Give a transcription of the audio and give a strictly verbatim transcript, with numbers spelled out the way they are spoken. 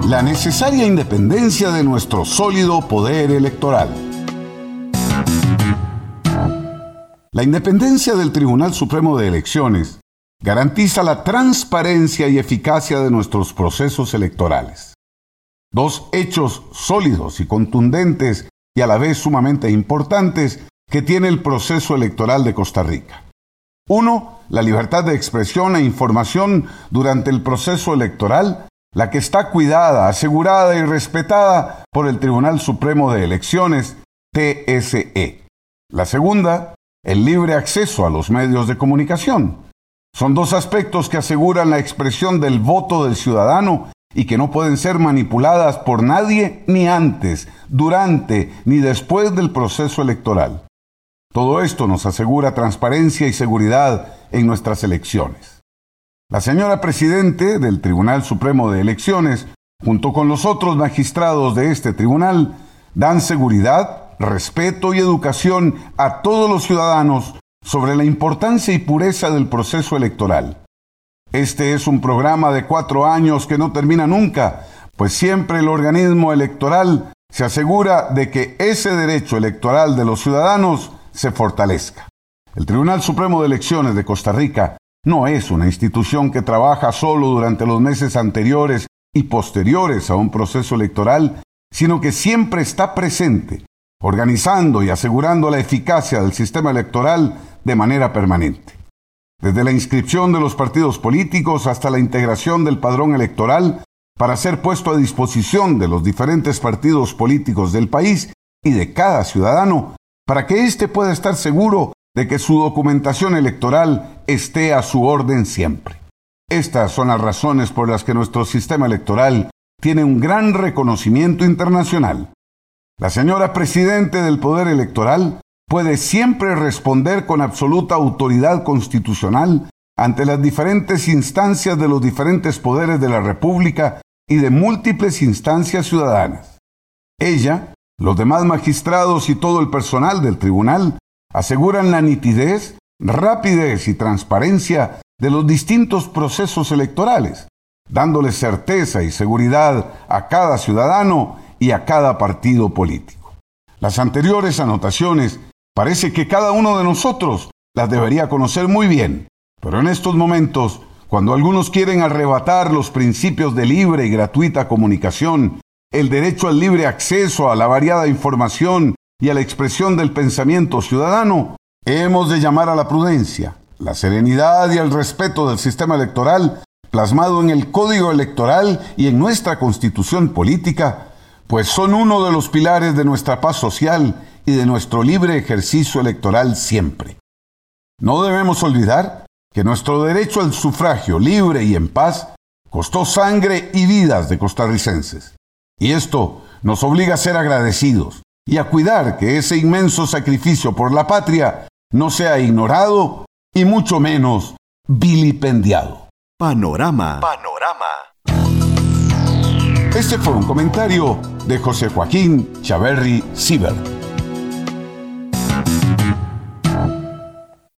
la necesaria independencia de nuestro sólido poder electoral. La independencia del Tribunal Supremo de Elecciones garantiza la transparencia y eficacia de nuestros procesos electorales. Dos hechos sólidos y contundentes y a la vez sumamente importantes que tiene el proceso electoral de Costa Rica. Uno, la libertad de expresión e información durante el proceso electoral, la que está cuidada, asegurada y respetada por el Tribunal Supremo de Elecciones, T S E. La segunda, el libre acceso a los medios de comunicación. Son dos aspectos que aseguran la expresión del voto del ciudadano y que no pueden ser manipuladas por nadie ni antes, durante ni después del proceso electoral. Todo esto nos asegura transparencia y seguridad en nuestras elecciones. La señora Presidente del Tribunal Supremo de Elecciones, junto con los otros magistrados de este tribunal, dan seguridad, respeto y educación a todos los ciudadanos sobre la importancia y pureza del proceso electoral. Este es un programa de cuatro años que no termina nunca, pues siempre el organismo electoral se asegura de que ese derecho electoral de los ciudadanos se fortalezca. El Tribunal Supremo de Elecciones de Costa Rica no es una institución que trabaja solo durante los meses anteriores y posteriores a un proceso electoral, sino que siempre está presente, organizando y asegurando la eficacia del sistema electoral de manera permanente. Desde la inscripción de los partidos políticos hasta la integración del padrón electoral para ser puesto a disposición de los diferentes partidos políticos del país y de cada ciudadano, para que éste pueda estar seguro de que su documentación electoral esté a su orden siempre. Estas son las razones por las que nuestro sistema electoral tiene un gran reconocimiento internacional. La señora Presidente del Poder Electoral puede siempre responder con absoluta autoridad constitucional ante las diferentes instancias de los diferentes poderes de la República y de múltiples instancias ciudadanas. Ella, los demás magistrados y todo el personal del tribunal aseguran la nitidez, rapidez y transparencia de los distintos procesos electorales, dándole certeza y seguridad a cada ciudadano y a cada partido político. Las anteriores anotaciones parece que cada uno de nosotros las debería conocer muy bien, pero en estos momentos, cuando algunos quieren arrebatar los principios de libre y gratuita comunicación, el derecho al libre acceso a la variada información y a la expresión del pensamiento ciudadano, hemos de llamar a la prudencia, la serenidad y el respeto del sistema electoral plasmado en el Código Electoral y en nuestra Constitución Política, pues son uno de los pilares de nuestra paz social y de nuestro libre ejercicio electoral siempre. No debemos olvidar que nuestro derecho al sufragio libre y en paz costó sangre y vidas de costarricenses. Y esto nos obliga a ser agradecidos y a cuidar que ese inmenso sacrificio por la patria no sea ignorado y mucho menos vilipendiado. Panorama. Panorama. Este fue un comentario de José Joaquín Chaverri Sibert.